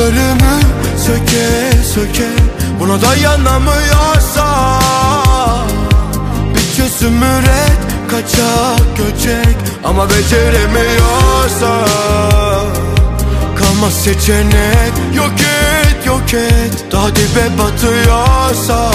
Umutlarını söke söke, buna dayanamıyorsa bir çözüm üret, kaçak göçek. Ama beceremiyorsa kalmaz seçenek. Yok et yok et, daha dibe batıyorsa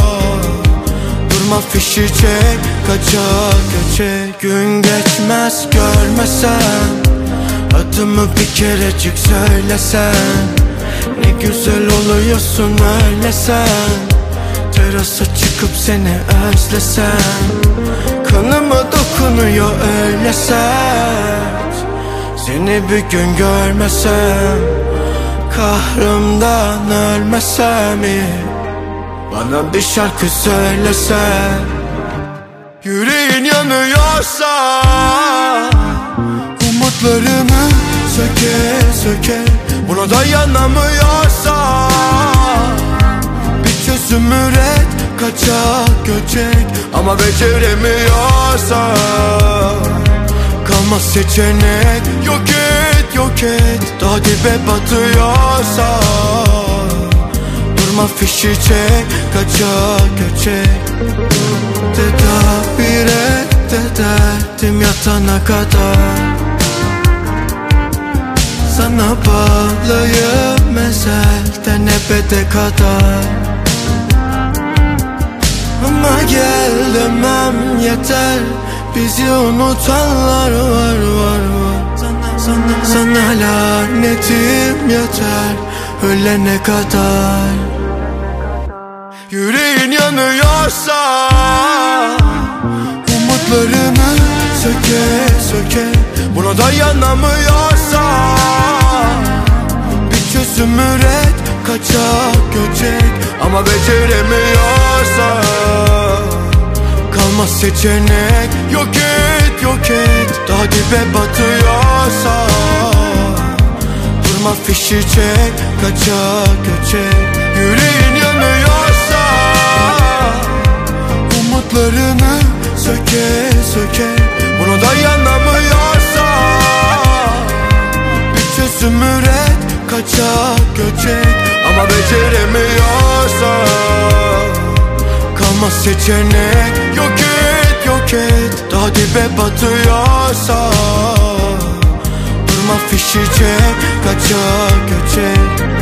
durma fişi çek, kaçak göçek. Gün geçmez görmesen, adımı bir kerecik söylesen, ne güzel oluyorsun öyle sen. Terasa çıkıp seni özlesem, kanıma dokunuyor öyle sert. Seni bir gün görmesem, kahrımdan ölmesem mi? Bana bir şarkı söylesen. Yüreğin yanıyorsa umutlarını söke söke, buna dayanamıyorsa bir çözüm üret, kaçak göçek. Ama beceremiyorsa kalmaz seçenek. Yok et yok et, daha dibe batıyorsa durma fişi çek, kaçak göçek. Tedavir et ederdim yatana kadar, sana bağlıyım ezelden ebede kadar. Ama gel demem yeter, bizi unutanlar var. Sana lanetim yeter ölene kadar. Yüreğin yanıyorsa umutlarını söke söke, buna dayanamıyorsa bir çözüm üret, kaçak göçek. Ama beceremiyorsa kalmaz seçenek. Yok et yok et, daha dibe batıyorsa durma fişi çek, kaçak göçek. Yüreğin yanıyorsa umutlarını söke söke, buna dayanamıyorsa bir çözüm üret, kaçak göçek. Ama beceremiyorsa kalmaz seçenek. Yok et yok et, daha dibe batıyorsa durma fişi çek, kaçak göçek.